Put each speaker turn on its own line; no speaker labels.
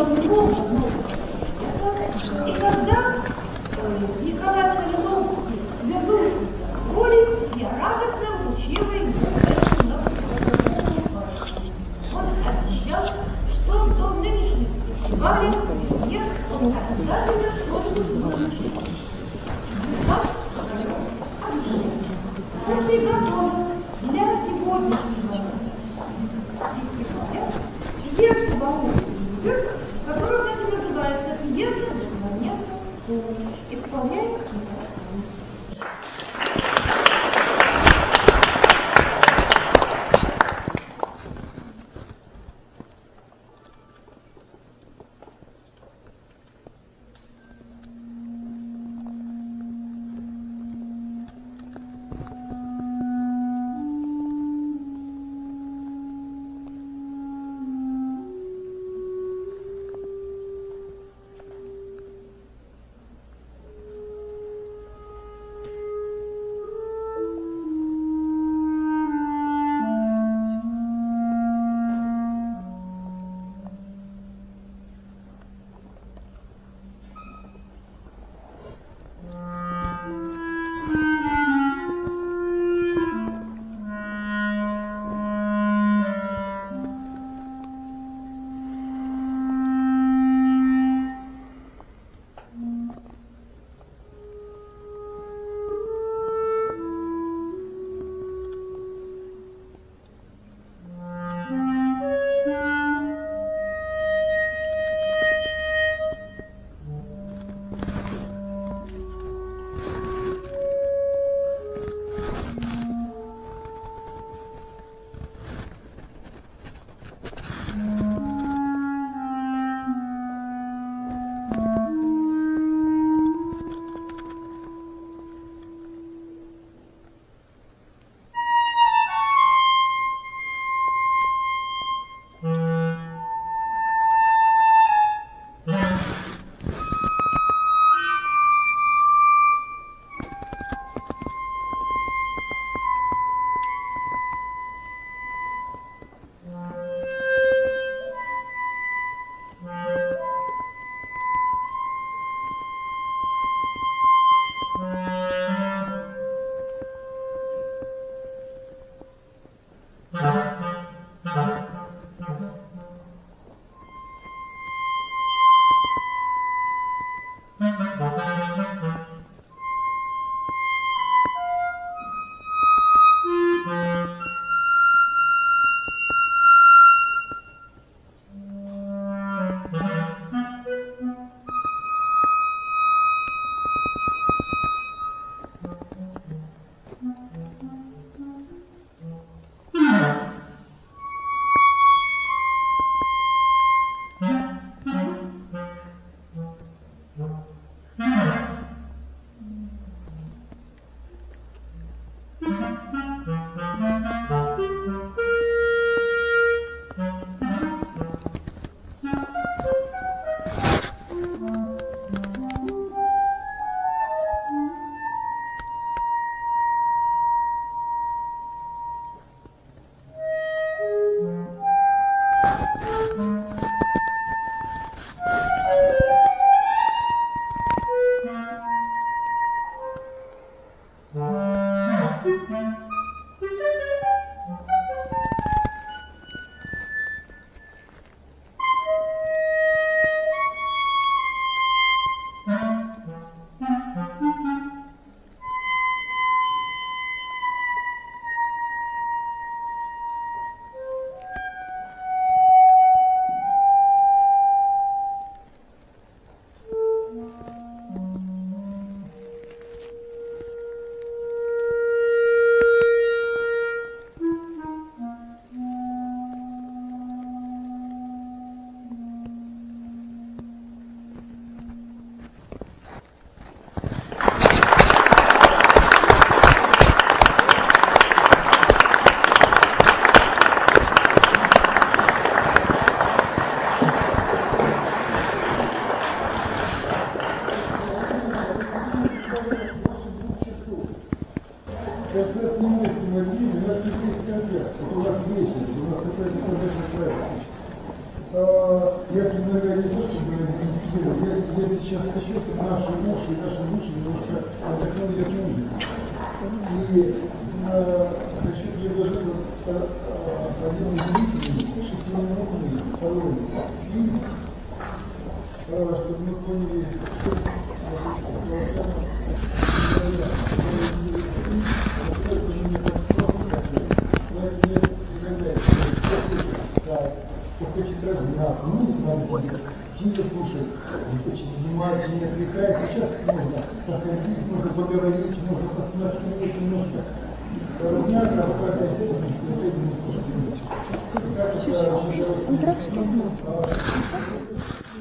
И когда Николай Калиновский вернулся в воле, я радостно вручила ему эту новую партию. Он обещал, что до нынешних фестивалей всех обязательно что-нибудь выучить. Каждый готов для сегодняшнего фестиваля пьесу «Бауманка», которая, кстати, называется «Пьеса без момента помощи». Исполняет
концерт не мы смогли, у нас не концерт. Это у нас вечер, у нас какой-то концертный проект. я предлагаю не то, чтобы я сейчас хочу, чтобы наши уши и наши души немножко отдохнули от музыки. И хочу предложить один удивительный, 6-минутный второй фильм, чтобы мы поняли, кто хочет размяться, надо сидя слушать, кто хочет внимательно, не отвлекаясь. Сейчас можно походить, можно поговорить, можно посмотреть немножко, размяться, а пока опять не слушать.